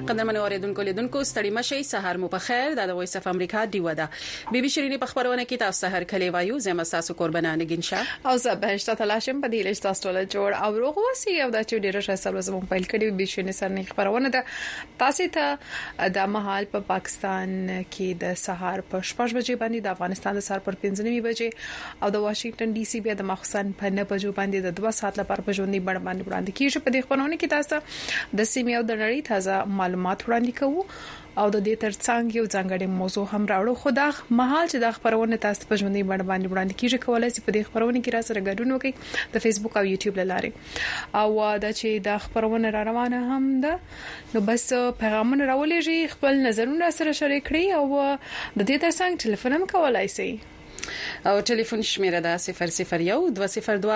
قدرمنو اوریدونکو لیدونکو ستړي مشي سحر مو په خیر د وایس اف امریکا دیو ده بي شيريني په خبرونه کې تاسو سحر کلی وایو زم تاسو قربانانه ګنشا او زه بهشته تلاشم په دې لښت تاسو ټول جوړ او روغ وسی او د چ ډیره شایسته ورځم په کډي بي شيريني سره خبرونه ده تاسو ته د مهال په پاکستان کې د سحر په 6 بجې باندې د افغانستان د سحر پر 5 بجې او د واشنگټن ډي سي بیا د مخصن په 9 بجو باندې د 2 ساعت لپاره په ژوندۍ بڼه باندې وړاندې کیږي په دې خبرونه کې تاسو د سیمې او د نړۍ تازه معلومات وړاندې کوو او د دې ترڅنګ یو ځانګړی موضوع هم راوړو خو دا مهال چې د خبرونه تاسو په ژوندۍ باندې وړاندې کیږي کولای شئ په دې خبرونه کې را سره ګډون وکړئ د فیسبوک او یوټیوب لاره او دا چې د خبرونه را روانه هم ده نو بس پیغامونه راولېږي خپل نظرونه سره شریک کړئ او د دې ترڅنګ ټلیفون هم کولای شئ او ټلیفون شمیره ده 001 202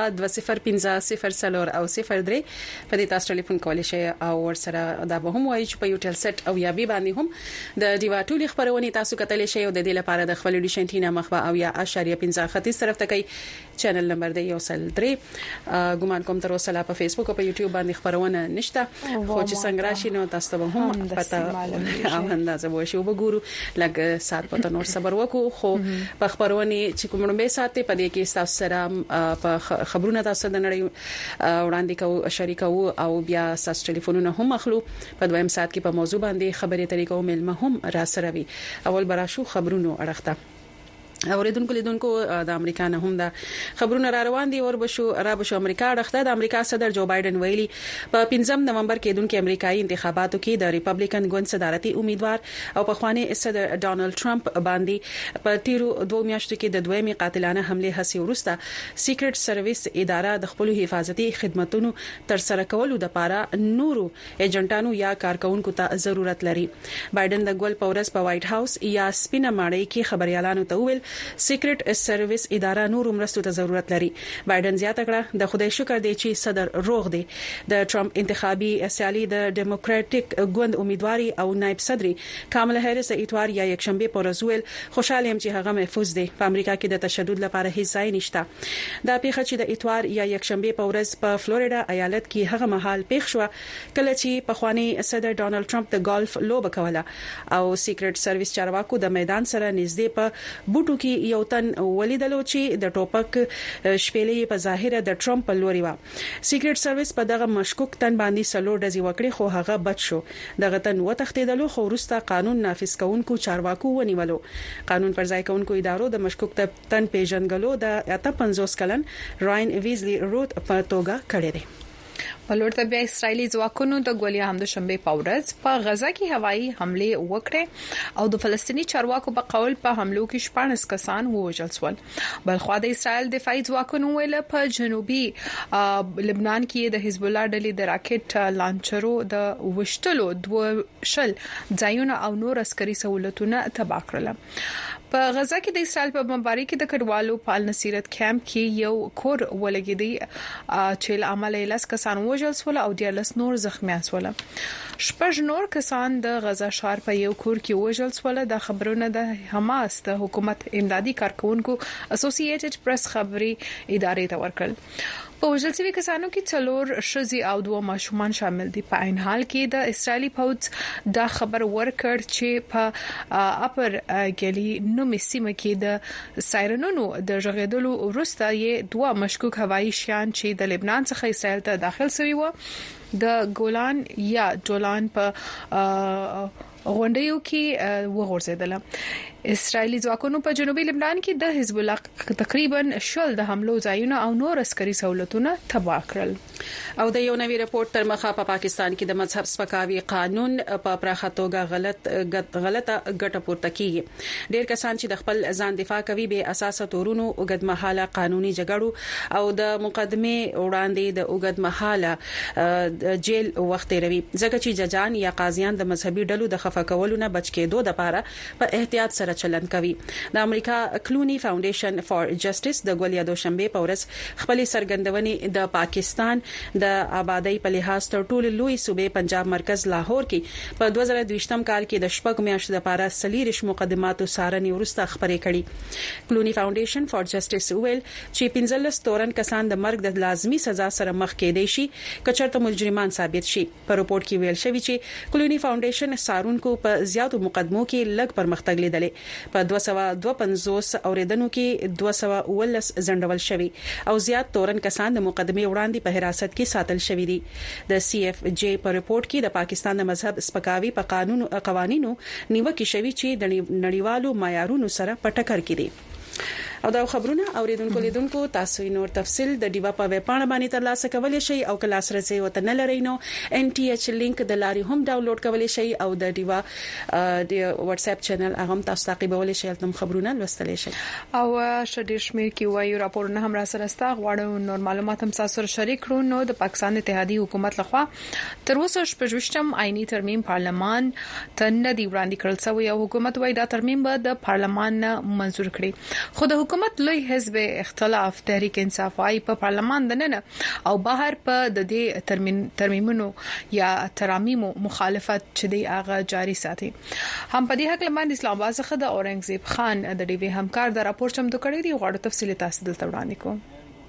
205 او 03 په دې تاسو ټلیفون کولای شئ او ورسره دا به هم وایي چې په یو ټل سټ او یا بي باندې هم د دیوا ټولي خبرونه تاسو کتلی شئ او د دې لپاره د خپل ډیشنټینا مخبه او یا اشاریه 15 طرف ته کوي چینل نمبر دی 03 ګومان کوم تر اوسه په فیسبوک او په یوټیوب باندې خبرونه نشته خو چې څنګه راشي نو تاسو به هم پته او اندازه وشي وګورو لکه سات په نور صبر وکړو خو په خبرونه چې کومه ساتي په دې کې تاسو سره په خبرونه تاسو د نړۍ وړاندې کوو شریکو او بیا تاسو ټلیفونونه هم اخلو په دویم سات کې په موضوع باندې خبرې طریقو ملمه هم را سره وي اول براشو خبرونو اړخته اوریدونکو لیدونکو د امریکا نه هم د خبرونه را روان دي اور بشو امریکا اړخته د امریکا صدر جو بایدن ویلي په 15 نومبر کې دونکو امریکایي انتخاباتو کې د ریپبلیکن ګوند صدارتي امیدوار او په خواني صدر ډونالد ټرمپ باندې په تیرو 2 میاشتو کې د دویمې قاتلانه حمله هڅې ورسته سیکرټ سرویس اداره د خپل حفاظتي خدماتو تر سره کولو د لپاره نورو ایجنټانو یا کارکونکو ته ضرورت لري بایدن د ګول پورس په وایټ هاوس یا سپینه ماڼۍ کې خبريالانو ته ویل سیکرټ سرویس اداره نور مرستو ته ضرورت لري بایدن زیاته کړه د خدای شکر دی چې صدر روغ دی د ټرمپ انتخابي سیالي د ډیموکراټک ګوند امیدواري او نائب صدر کاملا هریس اتوار یا یکشنبه پر ورځ خوشاله يم چې هغه محفوظ دی په امریکا کې د تشدد لپاره هیڅ ځای نشته دا پیښه چې د اتوار یا یکشنبه پر ورځ په فلوریډا ایالت کې هغه محل پیښ شو کله چې په خواني صدر ډونالد ټرمپ د ګولف لوبه کوله او سیکرټ سرویس چارواکو د میدان سره نږدې په بوټو کې یو تن ولیدلو چې د ټوپک شپېلې په ظاهره د ټرمپ په لوري و سیکرټ سرویس په دغه مشکوک تن باندې سلو ډزې وکړي خو هغه بچ شو دغه تن وتښتیدلو خو وروسته قانون نافذ کوونکو چارواکو ونیولو قانون پر ځای کوونکو ادارو د مشکوک تن پیژنګلو د 58 کلن راین ویزلی روت په توګه کړی دی ولورته بیا اسرایلی ځواکونو د ګولیا هم د شنبه په ورځ په غزا کې هوایي حمله وکړه او د فلسطینی چارواکو په قول په حملو کې 14 کسان ووژل شول بلخو د اسرایل دفاعي ځواکونو ویل په جنوبي لبنان کې د حزب الله ډلې د راکټ لانچرو د وشتلو 2 ځایونه او نور عسکري سہولتونه تباه کړل په غزا کې د اسرائیل په بمبارۍ کې د کډوالو پال نصیرت کیمپ کې یو کور ولګیدي چې له عمله لاس کسان وژل شول او 14 نور زخمیان شول شپږ نور کسان د غزا ښار په یو کور کې وژل شول د خبرونه د حماس د حکومت امدادي کارکونکو اسوسییټډ پریس خبري ادارې ته ورکړل په وژل شوی کسانو کې څلور شذي او 2 ماشومان شامل دي په عین حال کې د اسرایلی پوځ دا خبر ورکړ چې په اپر ګلی نو مسیمه کې د سایرنونو د ژغېدلو وروسته یې 2 مشکوک هوایي شیان چې د لبنان څخه اسرائیل ته داخل شوی و د ګولان یا جولان په غونډیو کې وغورځیدل اسرایلی ځواکونو په جنوبي لبنان کې د حزب الله تقریبا شل د حملو ځایونه او نور عسکري سہولتونه تباه کړل او د یو نوی رپورت تر مخه په پاکستان کې د مذهب سپکاوي قانون په پراخه توګه غلطه ګټه پورته کیږي ډېر کسان چې د خپل ځان دفاع کوي به اساسه تورونو اوږد مهاله قانوني جګړو او د مقدمه وړاندې د اوږد مهاله جیل وخت لري ځکه چې ججان یا قاضیان د مذهبي ډلو د خفه کولو نه بچ کېدو لپاره په احتیاط سره دغه چلند کوي. د امریکا کلونی فاونډیشن فار جسټس د ګولیا دوشنبه په ورځ خپل سرګندونې د پاکستان د آبادی په لحاظ تر ټولو لوی صوبې پنجاب مرکز لاهور کې په 2022م کال کې د شپږ میاشتو لپاره سلیریش مقدماتو سارنې ورسته خبرې کړې. کلونی فاونډیشن فار جسټس ویل چې 15 تورن کسان د مرګ د لازمی سزا سره مخ کېدای شي کچرته مجرمان ثابت شي. په رپورت کې ویل شوی چې کلونی فاونډیشن سارونکو په زیاتو مقدمو کې لږ پرمختګ لیدلې. په 252 اوریدنو کې 219 ځنډول شوی او زیات تورن کسان د مقدمه وړاندې په حراست کې ساتل شوی دي. د سی اف جی په رپورت کې د پاکستان د مذهب سپکاوي په قوانینو نیوکه شوی چې د نړیوالو معیارونو سره په ټکر کې دي. او دا خبرونه اوریدونکو لیدونکو تاسو نور تفصيل د ډیوا په ویب پاڼه باندې ترلاسه کولای شئ او کلاس رسي وته نه لري نو ان ټي ایچ لینک د لاري هم ډاونلوډ کولای شئ او د ډیوا د واتس اپ چینل هغه تاسو تعقیبولای شئ تم خبرونه لوستلی شئ. او شډیر شمیر کې وایي راپورونه هم را سره ستا غواړو نور معلومات هم تاسو سره شریک کړو. نو د پاکستان اتحادیه حکومت لخوا تر اوسه شپږم آئینی ترمیم پارلمان ته نه دی وړاندې کړل شوی او حکومت وايي دا ترمیم به د پارلمان منزور کړي. خو د حکومت لوی حزب اختلاف تحریک انصاف وايي په پارلمان دننه او بهر په د دې ترمیمونو یا ترامیم مخالفت چې دی هغه جاری ساتي. هم په دې حق باندې اسلام آباد څخه د اورنګزیب خان د ډیوی همکار د راپور چمتو کړی دی. غواړو تفصیل تاسو دلته وړاندې کوم.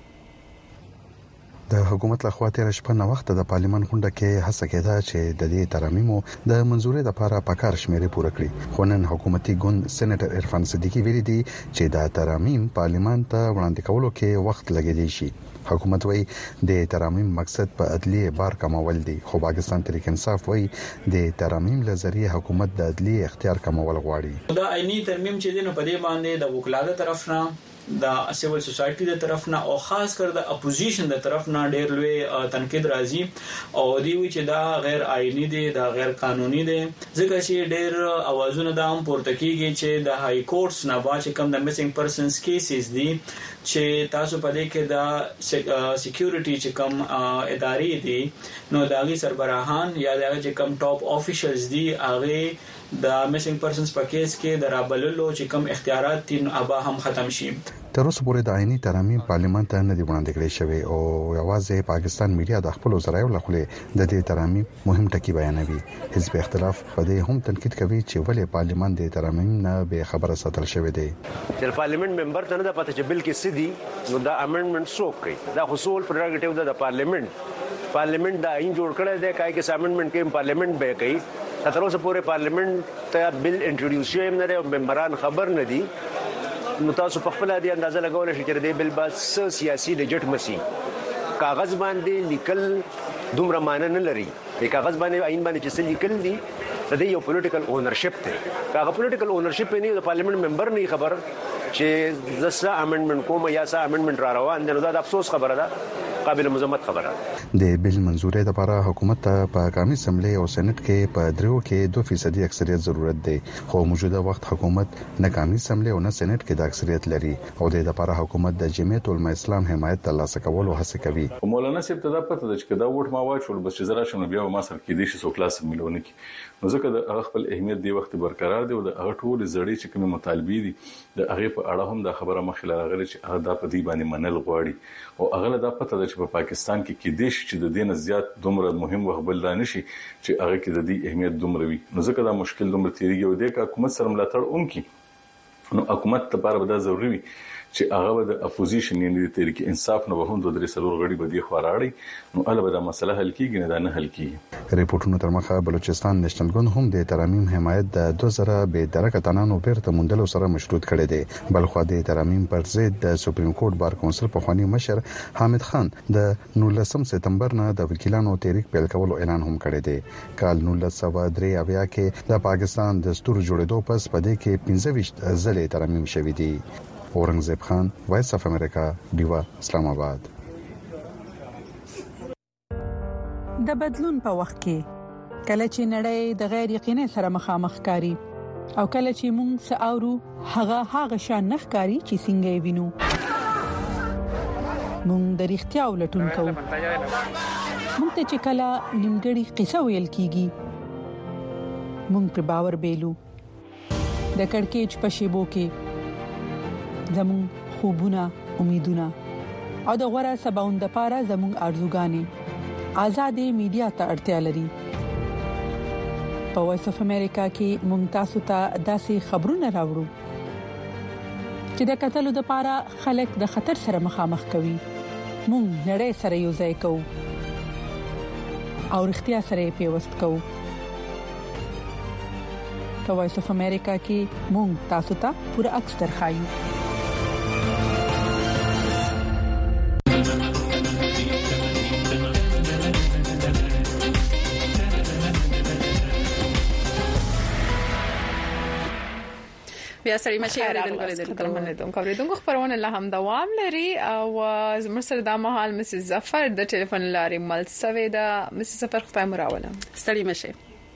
د حکومت لخوا تیر شپه نو وخت د پارلیمان غونډه کې هڅه کېده چې د دې ترمیمو د منزوري لپاره پکار شمیرې پوره کړي. خو نن حکومتي ګوند سېنیټر عرفان صدیقی ویلي دی چې د ترمیم پارلیمان ته وړاندې کولو کې وخت لګیدي شي. حکومت وايي د ترمیم مقصد په عدلیه بار کمول دي خو پاکستان تحریک انصاف وايي د ترمیم لزریه حکومت د عدلیه اختیار کمول غواړي. دا عیني ترمیم چې دینو په دې باندې د وکلاله طرف نه د سیول سوسایټي د طرف نه او خاص کر د اپوزیشن د طرف نه ډېر لوی تنقید راځي او دی وی چې دا غیر آئینی دي دا غیر قانوني دي ځکه چې ډېر اوازونه د هم پورته کیږي چې د های کورټس نه باج کم د میسنګ پرسنز کیسز دي چې تاسو په دې کې د سکیورټي چې کم ادارې دي نو داغي سربراهان یا دغه چې کم ټاپ افیشلز دي هغه د میسنګ پرسنز په کیس کې د رابللو چې کم اختیارات تین ابا هم ختم شي. تر اوسه پورې د عیني ترمیم پارلیمان ته نه دی وړاندې کړی شوی او یوازې پاکستان میډیا د خپل ذرایعو لخوا د دې ترمیم مهم ټکی بیانوي. حزب اختلاف په دې هم تنقید کوي چې ولې پارلیمان د ترمیم نه به خبره ساتل شوی دی. چې پارلیمنت ممبر ته نه پته چې بل کې سدي نو دا امندمنت څوک کوي دا خصوصل پرګټیو د پارلیمنت دا عین جوړ کړی دی کای کې امندمنت کې پارلیمنت به کوي. تر اوسه پورې پارلیمنت ته بل انټروډیوس شوی نه دی او ممبران خبر نه دي. نو تاسو په خپل دی اندازه لګول شي چې د بل بس سیاسي لیجټ مسي کاغذ باندې لیکل دومره معنی نه لري. د کاغذ باندې عین باندې چې لیکل دي د دې یو پولیټیکل اونرشپ دی. هغه پولیټیکل اونرشپ نه د پارلیمنت ممبر نه خبر چې زسه امندمنت کوم یا سه امندمنت را روان دي. نو دا د افسوس خبره ده قابل مذمت خبره. د بل منزوري لپاره حکومت ته په قومي اسمبلی او سېنات کې په درو کې 2% اکثریت ضرورت دی خو موجوده وخت حکومت نه قومي اسمبلی او نه سېنات کې د اکثریت لري او د لپاره حکومت د جمعیت العلماء اسلام حمایت ترلاسه کولو هڅه کوي. مولانا صاحب ته دا پته ده چې دا ووټ ما واچول بس چې زرا شنو بیا ما سره کې دي شي سو کلاس مليونه کې نو ځکه د خپل اهمیت دی وخت برقرار دی او د هغه ټول زړی چې کوم مطالبه دي د هغه په اړه هم د خبره مخې راغلي چې هغه د پدی باندې منل غواړي او هغه دا پته ده چې په پاکستان کې دیش چې د دین زیات دومره مهم وغبل رانشي چې هغه کې د دې اهمیت دومره وي نو ځکه دا مشکل دومره تیریږي او د حکومت سره ملاتړ اونکي نو حکومت لپاره به دا ضروری وي چې هغه د اپوزیشن یعنی د تحریک انصاف نه وهم د درې سلور غړي به دی خواراړي نو البته دا مسله حل کیږي نه دا نه حل کیږي. ریپورتونو تر مخه بلوچستان نېشنل ګوند هم د ترمیم حمایت د 2000 به درکه تنانو بیرته مندلو سره مشروط کړي دي بلخو د ترمیم پر ضد د سپریم کورټ بار کونسل په خواني مشر حامد خان د 19 سپتمبر نه د وکیلانو تحریک پیل کولو اعلان هم کړی دی. کال 1993 کې د پاکستان د ستور جوړېدو پس په دې کې 15 ځلې ترمیم شوې دي. اورنګزیب خان وایس اف امریکا دیوا اسلام آباد. د بدلون په وخت کې کله چې نړۍ د غیر یقیني سره مخامخ کاری او کله چې موږ ساورو هغه شان نخکاری چې څنګه وینو موږ د اړتیا ولټون کوو موږ ته چې کله نیمګړی قصه ویل کیږي موږ په باور بیلو د کڑکېچ په شیبو کې زمون خوبونه امیدونه او د غوړه سباوند لپاره زمون ارزوګانی آزادې میډیا ته اړتیا لري. په وایس اف امریکا کې ممتاز ته داسې خبرونه راوړو چې د قتل لپاره خلک د خطر سره مخامخ کوي. مونږ نړۍ سره یو ځای کوو او اړتیا سره پیوست کوو. په وایس اف امریکا کې مونږ تاسو ته پوره عکس درخایو. بیا سړی مشه اوریدونکو خبرونه له هم دوام لري او زموږ سره د مهال مسز ظفر د ټلیفون لاري ملسوي د مسز ظفر خدای مراوله. ستړي مشه.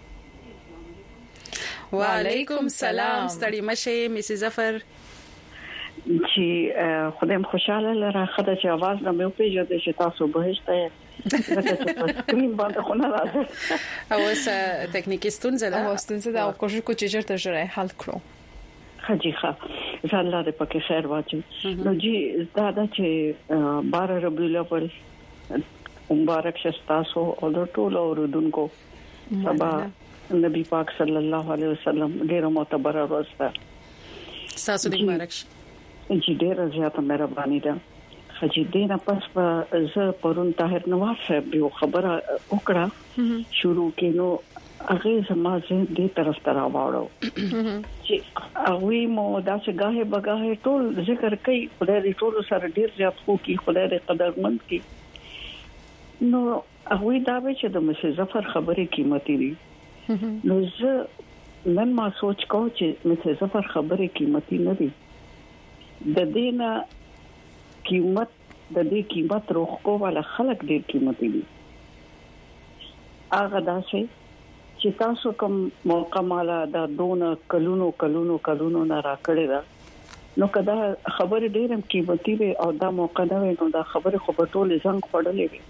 وعلیکم سلام. ستړي مشه مسز ظفر. چې خدایم خوشاله لره خدای چې आवाज نه مې پیژنده چې تاسو بهشته زه په سکرین باندې خو نه راځم او څه تکنیکی ستونزه ده او کوشش کو چې چیرته جوړه حل کړو. خجيخه زړه دې پکې خیر واچو. نو جی زدا چې 12 ربيع الاول مبارک شستاسو او د ټولو اوردونکو سبا نبی پاک صلی الله علیه وسلم ډیره معتبر ورځ ده. تاسو دې مبارک شي. چې ډیره زیاته مهرباني ده. خجی دینه پس په زه پرون طاهر نواز صاحب یو خبره وکړه شروع کینو هغه سماج دې طرف ته راوړو چې هغه مو داسې غاهه بغاهه ټول ذکر کوي خدای دې ټول سره ډیر زیات خو کی خدای دې قدرمند کی. نو هغه دا به چې د مسز ظفر خبره قیمتي دي. نو زه نن ما سوچ کو چې مسز ظفر خبره قیمتي نه دي. د دینه قیمت د دې قیمت روخ کو ولا خلق دې قیمتي دي. هغه داسې چې تاسو کوم موقع مالا دا دونه کلونو نه راکړی دا نو کدا خبر ډیرم قیمتي وي او دا موقع دا وي نو دا خبره خو په ټول ځنګ پړلې وي.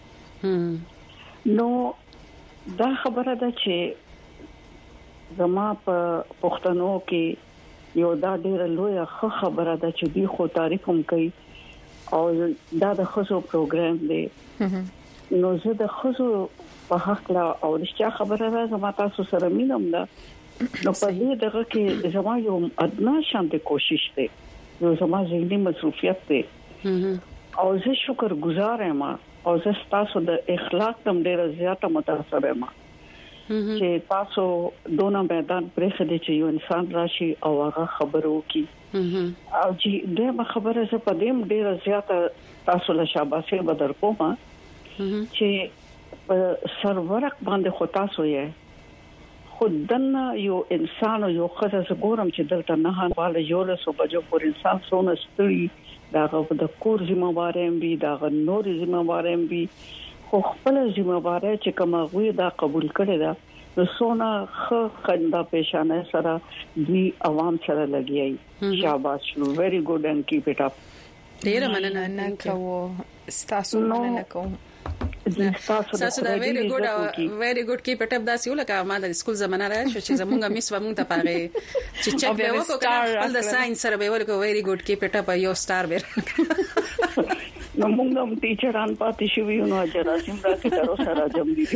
نو دا خبره ده چې زما په پښتنو کې یو دا ډیره لویه خبره ده چې دی خو تعریف هم کوي او دا د خصو پروګرام دی. نو زه د خصو په حق لا او رښتیا خبره ده زما تاسو سره مينم ده. نو په دې دغه کې زما یو ادنا شان د کوشش دی یو زما ذهني مصروفیت دی او زه شکر گزار یم او زه تاسو د اخلاق تم ډیره زیاته متاثر یم چې تاسو دونه میدان پرې خدي چې یو انسان راشي او هغه خبرو کی او چې دغه خبره زه په دې ډیره زیاته تاسو له شاباسه بدر کوم چې سرورق باندې خو تاسو یې خودنه یو انسان او یو خزه زګورم چې دلته نه هانواله یو له صبحو پر انسان سونه ستړي داغه د کور ذمہواریم وي داغه نور ذمہواریم وي خو خپل ذمہواره چې کوم غوي دا قبول کړي دا نو سونه خندا پېښانه سره دی عوام سره لګیای. شاباش ویری ګډ اند کیپ اټ اپ. ډیر مننه کوو تاسو مننه کوم. تاسو دا ویری ګډ کې پټپ داسې ولکه ما د سکول زمانه راځي چې زمونږه میس ومونږ ته پاره چې چک به وکړو خپل د ساينس سره به ولکه ویری ګډ کې پټپ یو سٹار ور نو موږ هم ټیچران پاتې شو یو نو جراسم راځي تر اوسه راځم دي.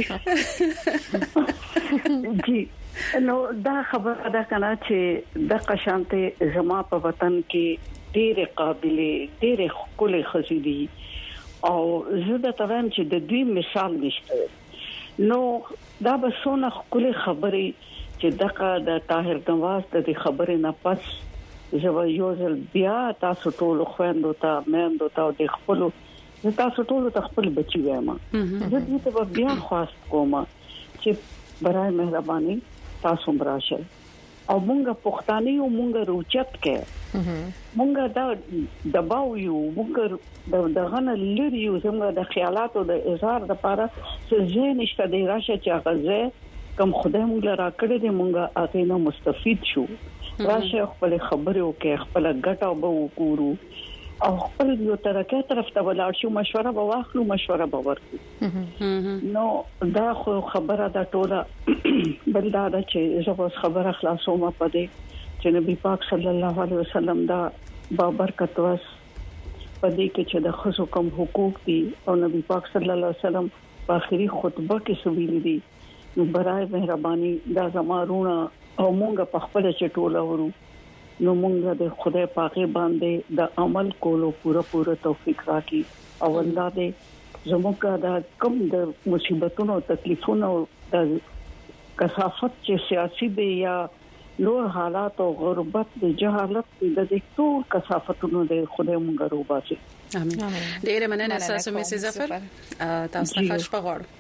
جی نو دا خبره ده کنه چې د قشانته زما په وطن کې ډېر قابلیت ډېر خلک خزيدي او زه د توام چې د دې مثال نشته. نو دا به سونه خپل خبرې چې دغه د طاهر نواز د خبرې نه پس زه یو ځل بیا تاسو ټول خويندو ته مېندو ته د خپل تاسو ټول ته خپل بچي وایم زه دې ته بیا خواست کوم چې برای مهرباني تاسو براشه او مونږه پښتانه یو مونږه روچت کې مونږه دا دباو یو مونږه دغه نه لري یو زموږ د خیالاتو د اظهار لپاره چې زه نشته دی راشه چې هغه کوم خدای مونږ را کړی دی مونږه اته نو مستفید شو راشه خپل خبرو کې خپل ګټه به وکړو او خپل یو طرف ته ولاړ شو مشوره به واخلو مشوره به ورکړو نو دا خو خبره دا ټوله بل دا چې زه اوس خبره خلاصوم په دې چې نبی پاک صلی الله علیه وسلم دا بابرکت واس پدې کې چې د خصو کوم حقوق دي او نبی پاک صلی الله علیه وسلم په اخري خطبه کې سویل دي نو برای مهرباني دا زمارونه او مونږ په خپل چټوله ورو نو مونږ د خدای پاک باندې د عمل کولو پوره توفیق راکړي او الله دې زموږه دا کم د مصیبتونو او تکلیفونو د کثافت چې سیاسي دی یا لو حالات او غربت د جهالت د دې ټول کثافتونو د خدای مونږ روباسي امين. ډیره مننه تاسو مې ظفر تاسو ته خوش پغړ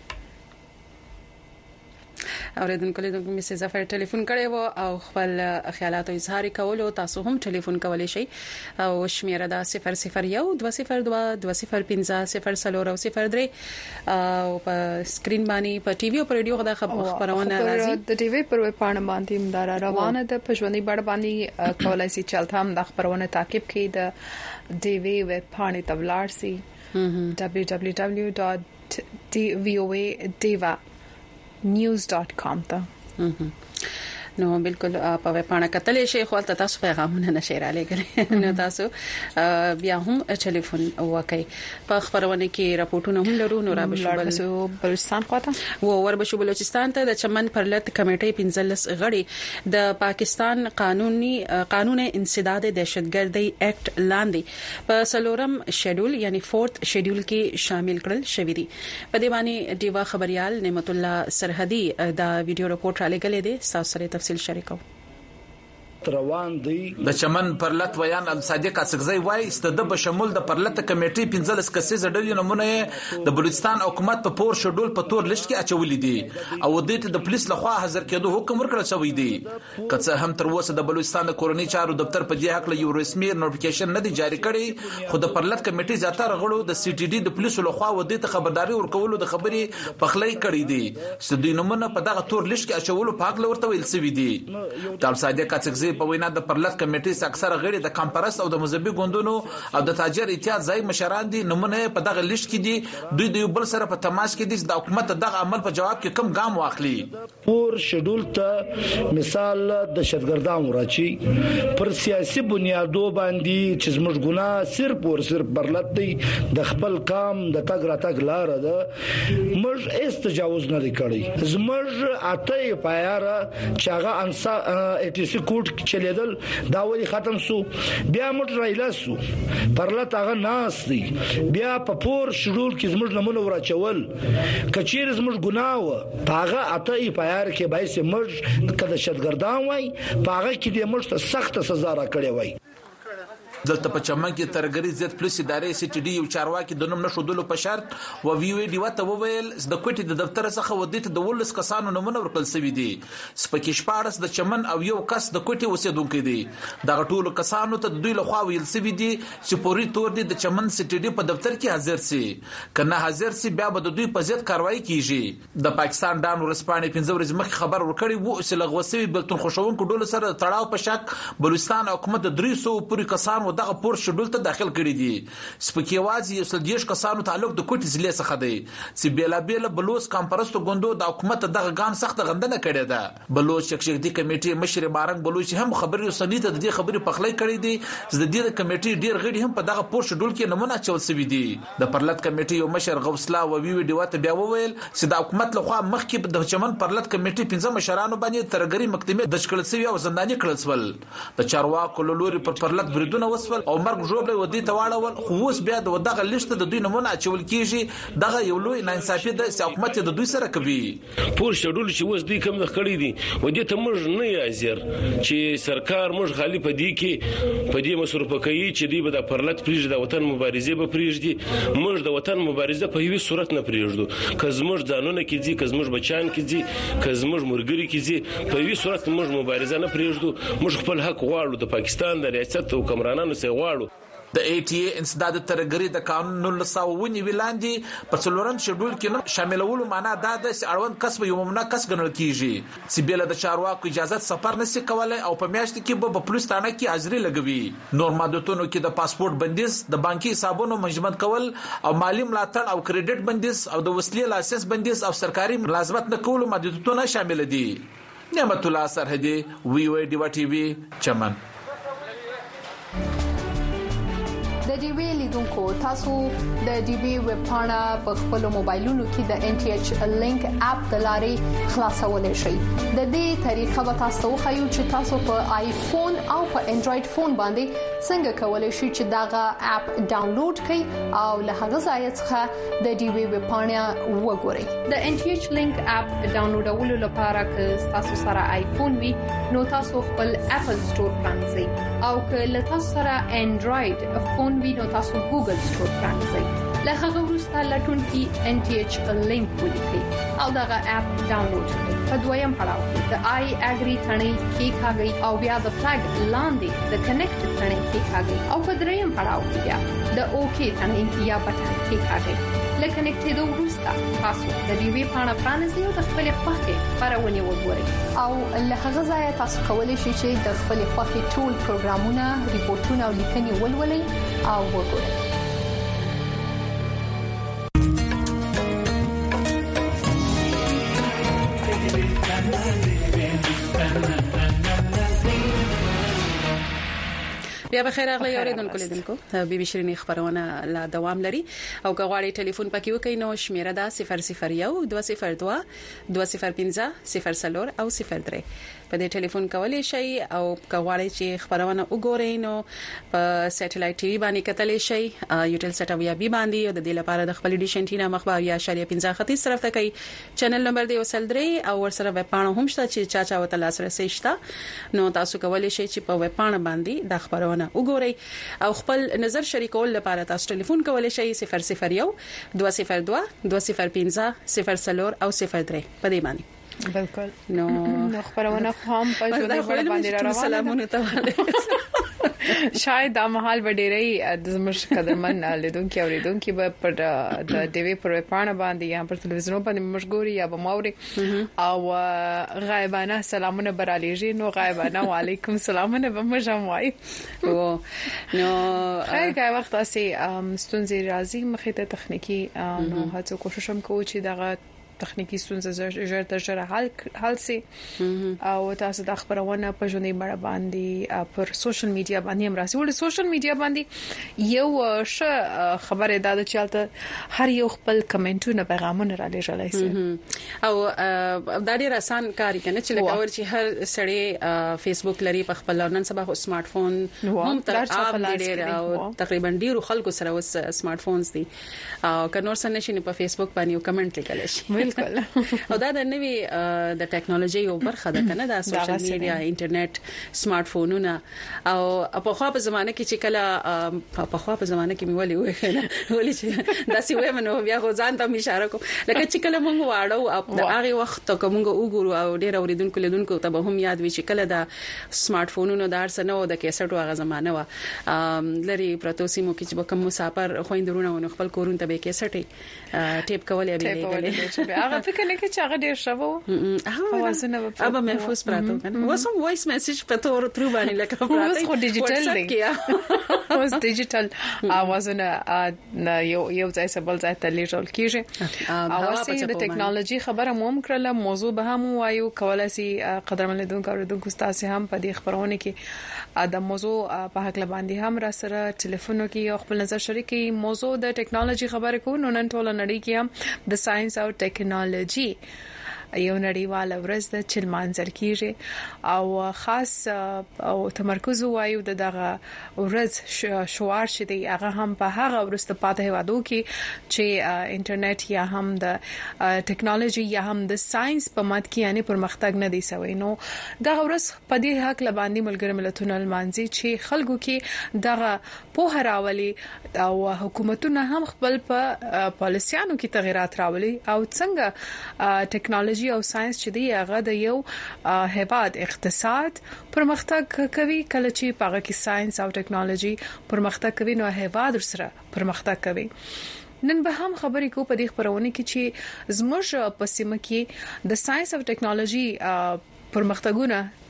اوریدونکو له مې ظفر ټلیفون کړی وو او خپل خیالات او اظهار کول او تاسو هم ټلیفون کولای شئ او شمیره دا 00120020500 او په سکرین باندې په ټي وي او په رادیو غدا خبرونه راځي د ټي وي پر وې پاڼه باندې مدار روانه د پښوندې بڑ باندې کولای شي چلته هم د خبرونه تعقیب کړئ د ټي وي ویب پاڼې تبلار سي www.dvoa.news.com ته نو بالکل په وپاڼه کتلې شي خو تاسو پیغامونه نشئ را لګل نو تاسو بیا هم ټلیفون وکړئ په خبرونه کې راپورټونه هم لرو نو را بشو بلوچستان خواته ور بشو بلوچستان ته د چمن پرلط کمیټې 15 غړي د پاکستان قانون انسداد دهشتګردي اکټ لاندې په سلورم شیډول یعنی 4th شیډول کې شامل کړل شوې دي په دې باندې دیوا خبريال نعمت الله سرحدي دا ویډیو رپورټ را لګلې دي تاسو سره تفصیل شریکو روان دی د چمن پرلط ویان الصادق اسغزی وای ستده بشمول د پرلط کمیټې 15 کسیز ډلې نمونه د بلوچستان حکومت په پور شډول په تور لشت کې اچولې دي او د دې د پولیس لخوا حاضر کېدو حکم ورکړل شوی دی که هم تر اوسه د بلوچستان کورنۍ چارو دفتر په دې حق له یو رسمي نوټیفیکیشن نه دی جاری کړی خو د پرلط کمیټې زیاتره غړو د سی ټي ډي د پولیسو لخوا و دې ته خبرداري ورکولو د خبري پخلۍ کړې دي چې د نمونه په دغه تور لشت کې اچولو په حق لورته ویل سوي دي د الصادق اسغزی په وینا د پرلط کمیټې اکثره غړي د کمپرس او د مذهبي ګوندونو او د تاجر اتحاد ځای مشران دي نمونه په دغه لیست کې دي دوی د یو بل سره په تماس کې دي د حکومت دغه عمل په جواب کې کم ګام واخلي پور شډول ته مثال د شتګردان راچی پر سیاسي بنیادو باندې چې زموږ ګناه صرف پرلط دی د خپل کام د تګ را تګ لار ده موږ استجاوز نه کړی زموږ اته پایاره چې هغه انسا اتسی کوټ چلیدل دا ولی ختم سو بیا موږ رايلاسو پرلط هغه ناس دی بیا په پور شډول کې زموږ نمونه ورچول کچیر زموږ ګناه و پاغه اته پایار کې بایس موږ کده شتګردان وای پاغه کې د موږ ته سخت سزا را کړې وای دلته په چمن کې ترګری زیات پولیس ادارې سی ټي ډي یو چارواکي د نوم نشودلو په شرط او وی وی ډی وته وویل د کوټې د دفتر څخه ودیت د ولس کسانو نمونه ورکل سوي دي سپکیش پارس د چمن او یو کس د کوټې اوسیدونکو دي د غټولو کسانو ته دوی له خوا ویل سوي دي چې پوری تور دي د چمن سی ټي ډي په دفتر کې حاضر سي کنه حاضر سي بیا به د دوی په ضد کاروایی کیږي د پاکستان ډان ورسپانې 15 ورځې مخکې خبر ورکړی وو چې لغوسوي بلتون خوشونکو ډول سره تړاو په شک بلوچستان حکومت د 300 پوری کسان دغه پور شډول ته داخل کړي دي سپکیوازي یو سلجیش کسانو تعلق د کوټ ضلع څخه دی چې بیلابیل بلوچ کمپرستو ګوندو د حکومت دغه ګان سخت غندنه کړې ده بلوچ شکشګدي کمیټې مشر مارنګ بلوچ هم خبري سنیت د دې خبري پخلۍ کړې دي چې د دې کمیټې ډیر غړي هم په دغه پور شډول کې نمونه چول سوي دي د پرلط کمیټې یو مشر غوسلا او وی وی دیوته بیا وویل چې د حکومت لخوا مخکې د چمن پرلط کمیټې 15 مشرانو باندې ترګری مکتمه د شکل سوي او زنداني کړل سول د چارواکو لوري پر پرلط بریدونه وسول او مرګ جوړ ودی ته واړول خو اوس بیا دغه لیست د دوی نمونه اچول کیږي دغه یو لوی ناانصافي د حکومت د دوی سره کوي پور شډول چې اوس دوی کوم کړی دي ودی ته موږ نه یازر چې سرکار موږ خالی په دې کې په دې مصرف کوي چې دوی به د پرلط پریږدي د وطن مبارزه به پریږدي موږ د وطن مبارزه په هیڅ صورت نه پریږدو که زموږ ځانونه کې دي که زموږ بچان کې دي که زموږ مرګري کې دي په هیڅ صورت موږ مبارزه نه پریږدو موږ خپل حق غواړو د پاکستان د ریاست او حکمرانانو سره غواړو د ای ټي ای انسداد ترګری د قانون 1990 ویلاندې په څلورم شډول کې شاملولو معنا دا د اړوند کسب یو ممنوع کس ګڼل کیږي چې بل د چارواکو اجازه سفر نشي کولای او په میاشت کې په پولیس تانه کې حاضری لګوي نور مادتونو کې د پاسپورت بندیز د بانکي حسابونو منجمد کول او مالی ملاتړ او کریډټ بندیز او د وسلې لایسنس بندیز او سرکاري ملازمت نه کول مادتونه شامل دي نعمت الله سرحدي وی وی ډیوا ټي وي چمن. د ډي وی لیدونکو تاسو د ډي وی ویب پاڼه په خپل موبایلونو کې د ان ټي ایچ لینک اپ د لارې خلاصولای شئ. د دې طریقه به تاسو خو چې تاسو په آیفون او په انډراید فون باندې څنګه کولای شئ چې داغه اپ ډاونلوډ کړئ او له هغه ځای څخه د ډي وی ویب پاڼه وګورئ. د ان ټي ایچ لینک اپ ډاونلوډولو لپاره که تاسو سره آیفون وي نو تاسو خپل اپل سٹور پرانځئ او که له تاسو سره انډراید فون وي نو تاسو ګوګل سٹور پرانځئ. له هغه وروسته لټون کې ان ټي ایچ لینک ولیکئ او دغه اپ ډاونلوډ کړئ. په دویم پړاو کې د آی اګری ثنې کې کاږئ او بیا د فلګ لاندې د کنیکټ ثنې کې کاږئ او په دریم پړاو کې بیا د اوکی ثنې یا بټن کې کاږئ. لکه نکټېدو وروسته تاسو د دې وی پاڼه پرانځئ او د خپل خوښې خبرونه وګورئ او له هغه ځای تاسو کولی شئ چې د خپل خوښې ټول پروګرامونه، ریپورتونه او لیکنې ولولئ او وګورئ. بیا بخیر اغلی اوریدونکو لیدونکو بي بي شيرين خبرونه لا دوام لري او غواړي ټلیفون پکې وکړئ نو شمیره دا 001 202 205 0 او 03 په دې ټلیفون کولای شئ او غواړي چې خبرونه وګورئ نو په سټلایټ ټي وي باندې کتلی شئ یوټل سټ او یا بي باندې او د دې لپاره د خپل ډیش انټینا مخبار یا شریعه 15 خطي طرف ته کوي چینل نمبر دی وسل درې او ورسره وب پاڼه هم شته چې چا وته لاسرسي شته نو تاسو کولای شئ چې په وب پاڼه باندې د خبرونه وګورئ او خپل نظر شریکول لپاره تاسو ټلیفون کولای شئ 001 202 205 0 او 03 په دې باندې. بالکل نو خبرونه هم په ژوند باندې روانه سلامونه ته شاید د محل وډيري د زموږ قدرمن لیدونکو اوریدونکو به پر د ډیوی پر پاڼه باندې یا پر تلویزیون باندې مشغوري یا به موري او غایبانه سلامونه برالیږي نو غایبانه وعلیکم سلامونه به مجموعي نو هغه وخت اسي ستونزې راځي مخې ته تخنیکی نو هڅه کوشش هم کوو چې دغه تخنیکی ستونزې ژر حل سي او تاسو د خبرونه په ژوندۍ بڼه باندې پر سوشل میډیا باندې هم راځي. ول سوشل میډیا باندې یو ښه خبره ده چې چالتہ هر یو خپل کمنټونه پیغامونه را لېږلای شي او دا ډیر آسان کار کنه چې لکه ور چې هر سړی فیسبوک لري په خپل نن سبا سمارټ فون هم تر عام ډیر او تقریبا ډیرو خلکو سره وس سمارټ فونز دي او کنور سره نشي په فیسبوک باندې کمنټ لیکل شي او دا د نوې د ټیکنالوژي یو برخه ده کنه د سوشل میډیا انټرنیټ سمارټ فونونه او په خو په زمانه کې چې کله په خو په زمانه کې میولې وې کنه ولې چې دا سی وې منو بیا غوځان ته اشاره کوم لکه چې کله مونږ واړو د هغه وخت کومګ وګورو او ډېر اوریدونکو لیدونکو ته به هم یاد وي چې کله د سمارټ فونونو د ارسنه او د کیسټو هغه زمانه و لري پروتوسی مو کې چې کوم مسافر خويندرونه خپل کورون ته به کیسټي ټیپ کولې به هغه فکر نه کې چې هغه ډیر شوو اوازونه به محفوظ پراته کنه وسم وایس میسج په تور تر باندې لکه پراته خو ډیجیټل دی اوس ډیجیټل اوازونه یو ځای سبل ځای ته لیږل کیږي او چې د ټیکنالوژي خبره مو کړله موضوع به هم وایو کولای شي قدرمن لیدونکو تاسو هم په دې خبرونه کې د موضوع په حق باندې هم را سره ټلیفون کې خپل نظر شریکي موضوع د ټیکنالوژي خبره کو نو نن ټول نړۍ کې هم د ساينس او ټیکنالوژي یو نړیواله ورځ د چلمانځل کیږي او خاص او تمرکز وایو دغه ورځ شوار شدي هغه هم په هغه ورسته پاته هوادو کې چې انټرنیټ یا هم د ټیکنالوژي یا هم د ساينس په مات کې یعنی پرمختګ نه دی سوی نو دغه ورځ په دې حق لباندې ملګری ملتونو المانځي چې خلکو کې دغه په هراولي او حکومتونه هم خپل په پالیسیانو کې تغیرات راولي او څنګه ټیکنالوژي او ساينس چې دی هغه د یو هیواد اقتصاد پرمختګ کوي کله چې پاګه کې ساينس او ټیکنالوژي پرمختګ کوي نو هیواد سره پرمختګ کوي. نن به هم خبرې کو په دې خبرونه کې چې زموږ په سیمه کې د ساينس او ټیکنالوژي پرمختګونه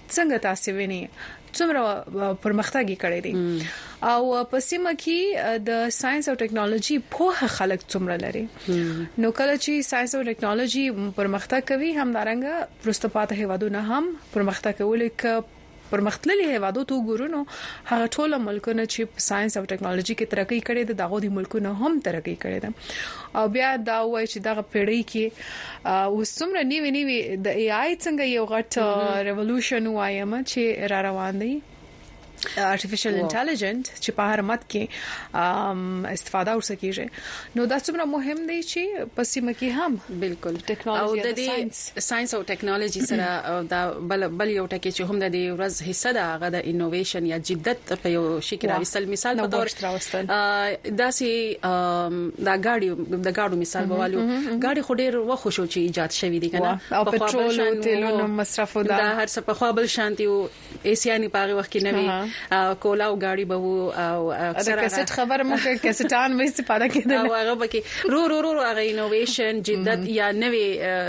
څنګه تاسو ویني څومره پرمختګ کړی دی او په سیمه کې د ساينس او ټیکنالوژي په خلک څومره لري نو کله چې ساينس او ټیکنالوژي پرمختګ کوي همدارنګه پرستپاته هیوادونه هم پرمختګ کوي ک پرمختللي هیوادو ته ګورونو هغه ټول ملکونه چې په ساينس او ټیکنالوژي کې ترقی کړي دي دغه د ملکونو هم ترقی کړي دي او بیا دا وایي چې دغه پیړۍ کې وسمره نیوي د AI څنګه یو غټ ریولوشن وایم چې را روان دي artificial intelligence چې په هر مت کې استفاده ورسکیږي نو دا څومره مهم دی چې په سیمه کې هم بالکل ټیکنالوژي او د ساينس او ټیکنالوژي سره دا بل یو ټکی چې هم د ورځ حصہ ده هغه د انوویشن یا جدت په یو شي کې راوستل مثال په تور دا سي دا گاډو مثال بوالو گاډي خو ډیر وخت شو چې ایجاد شوی دي کنه او پټرول او تیلونو مصرف دا هر څه په خپل شانتي او ایسیانی په وخت کې نوي کولا او گاډي به او اکثر کیسټ خبر مو کې کیسټان مې استفاده کېدل او هغه بکی رو هغه انوویشن جدت یا نوي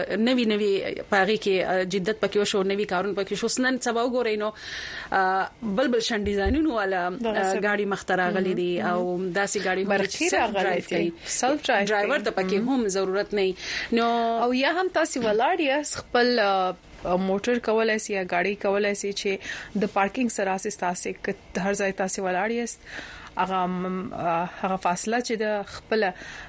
پاغي کې جدت پکې شو نوي کارون پکې شو سنن سبا وګورئ نو بلبل شان ډیزاینونو والا گاډي مخترع غلي دي او داسې گاډي برخي راغلي دي سلف ډرایور ته پکې هم ضرورت نه نو او یا هم تاسو ولاړی خپل موټر کولای شي یا گاډي کولای شي چې د پارکینګ سره اساس ک هر ځای تاسو ولاړی هغه فاصله چې د خپل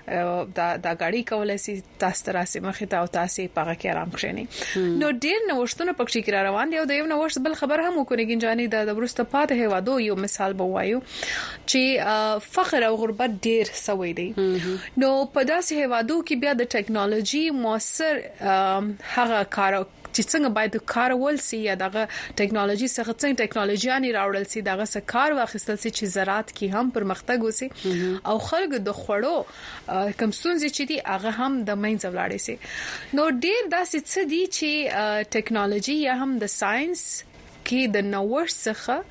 د گاډي کولای شي تاسو تراسه مخه ته او تاسو په کې آرام کښینی نو ډیر نوښتونه پکې کې روان دي او د یو نوښت بل خبر هم وکړي ګنجاني د ورسته پات هیوادو یو مثال بوایو چې فقر او غربت ډیر سوي دي نو په داسې هیوادو کې بیا د ټیکنالوژي موثر هغه کار چې څنګه باید کارول سي یا دغه ټیکنالوژي څخه څنګه ټیکنالوژياني راوړل سي دغه څخه کار واخیستل سي چې زراعت کې هم پرمختګ وسی او خلک د خوړو کم ستونزې چې دي هغه هم د منځ ولاړې سي نو ډیر داسې څه دي چې ټیکنالوژي یا هم د ساينس کې د نوښت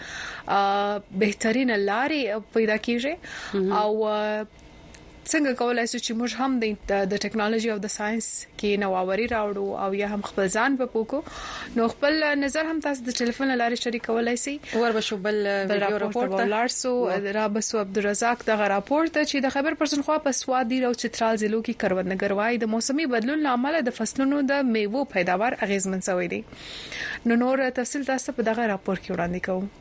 څخه بهترین لارې پیدا کیږي او څنګه کولای شو چې موږ هم د ټیکنالوژي او د ساينس کې نوآوري راوړو او یا هم خپل ځان په پوکو نو خپل نظر هم تاسو د ټلیفون لارې شریکولای شئ وربشو بل ویډیو راپورټ ولارسو رابسو عبدالرزاق دغه راپورټ چې د خبر پرسنخوا په سوادي او چترال ضلعو کې کروندګر وای د موسمي بدلون لامل د فصلونو د میوو پیداوار اغیزمن شوی دی نور تفصیل تاسو په دغه راپور کې وړاندې کوم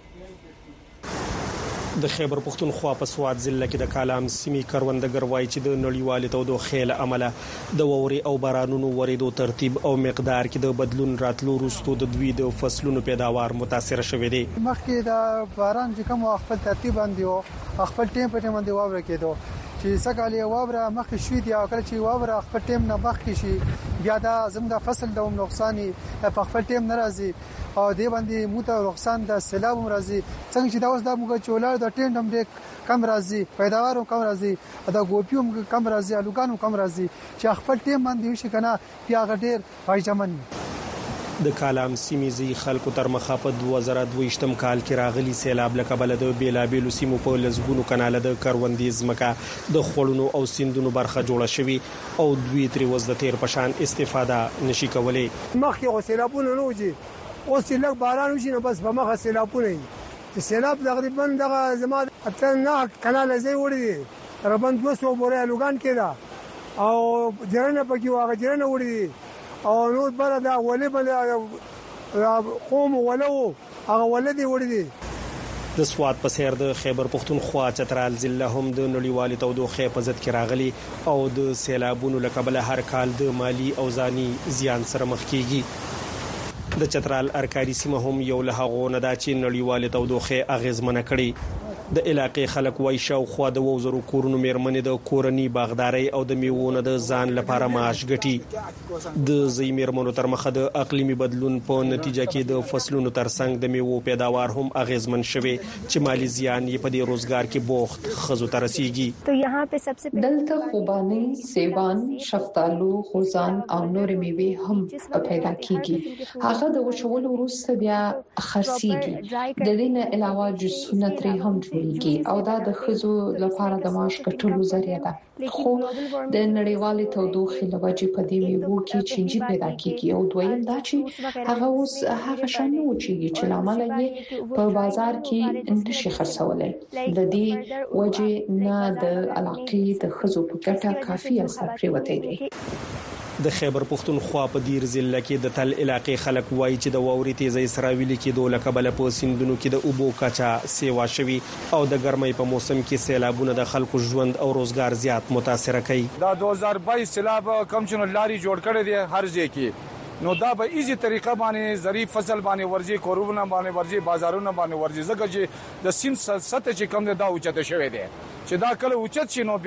د خیبر پختونخوا په سواد ضلع کې د کالام سیمې کروندګر وایي چې د نړیوالې تودوخې له امله د ووري او بارانونو ورېدو ترتیب او مقدار کې د بدلون راتلو وروسته د دوی د فصلونو پیداوار متاثر شوی دی مخکې د باران چې کوم خپل ترتیب باندې او خپل ټیم په ټیم باندې واوره کېدو چې سکهاله واوره مخکې شوې دی او کله چې واوره خپل ټیم نه مخکې شي بیا دا زموږ فصل د نقصان په خپل ټیم ناراضي او دی باندې موته نقصان د سیلاب مرضی څنګه چې دا اوس د موږ چولار د ټینډم ډېر کم راځي پیداوارو کم راځي دا ګوپیوم کم راځي الوګانو کم راځي چې خپل ټیم باندې وشي کنه بیا غډیر فایجمن د کالام سیمې خلکو تر مخه په 2022م کال کې راغلي سیلاب لکبل د بیلابیلو سیمو په لزګونو کاناله د کروندې ځمکه د خړونو او سیندونو برخه جوړه شوې او دوی تر وز د تیر پشان استفاده نشي کولای مخکې سیلابونه نوځي او سیلاب باران وشي نو بس په مخه سیلابونه چې سیلاب تقریبا دغه زما اتل نه کانال زی وړي تقریبا 200 بورې لوګان کېدا او جرنه پکې واغ جرنه وړي او نو بل دا ولې بل قوم ولو هغه ولدي وړي د سواد په سیر د خیبر پختونخوا چترال ضلع هم د نړیوالې تودوخې په ضد کې راغلي او د سیلابونو لکبل هر کال د مالی او ځاني زیان سره مخ کیږي د چترال ارکاري سیمه هم یو له هغو نه دا چې نړیوالې تودوخې اغیزمنه کړي د علاقې خلک وای شو خو د وزرو کورونو میرمنې د کورنی باغداري او د میوونو د ځان لپاره معاش ګټي د زی میرمنو تر مخه د اقلیمي بدلون په نتیجه کې د فصلونو ترڅنګ د میوو پیداوار هم اغیزمن شوي چې مالی زیان یې په دې روزګار کې بوخت خزو ترسيږي تو یہاں په سبسه دلته خوباني سیوان شفتالو خوزان او نور میوه هم پیدا کیږي هغه د وشول وروسته بیا خرسيږي د دې نه علاوه جسونه ترې هم جوړیږي او دا د خزو لپاره د معاش ګټلو ذریعہ ده. خو د نړیوالې تودوخې لوجې په دې میوو کې چینجی پیدا کیږي او دویم دا چې هغه اوس هغه شان نه وچیږي چې لامل یې په بازار کې نشي خرڅولای. د دې وجې نه د علاقې د خزو په ګټه کافي اثر پریوتی دی. د خیبر پختونخوا په دیر ضلع کې د تل علاقې خلک وایي چې د واوري تیزی سره ویلي کې د لکبل په سیندونو کې د اوبو کچا سیوا شوی او د ګرمۍ په موسم کې سیلابونه د خلکو ژوند او روزګار زیات متاثر کوي. دا 2022 سیلاب کم چنو لاري جوړ کړی دی هر ځای کې، نو دا به ایزي طریقه باندې ظریف فصل باندې ورځي، کورونه باندې ورځي، بازارونه باندې ورځي، ځکه چې د سیند سطح چې کم دی دا اوچته شوی دی چې دا کله اوچت شي نو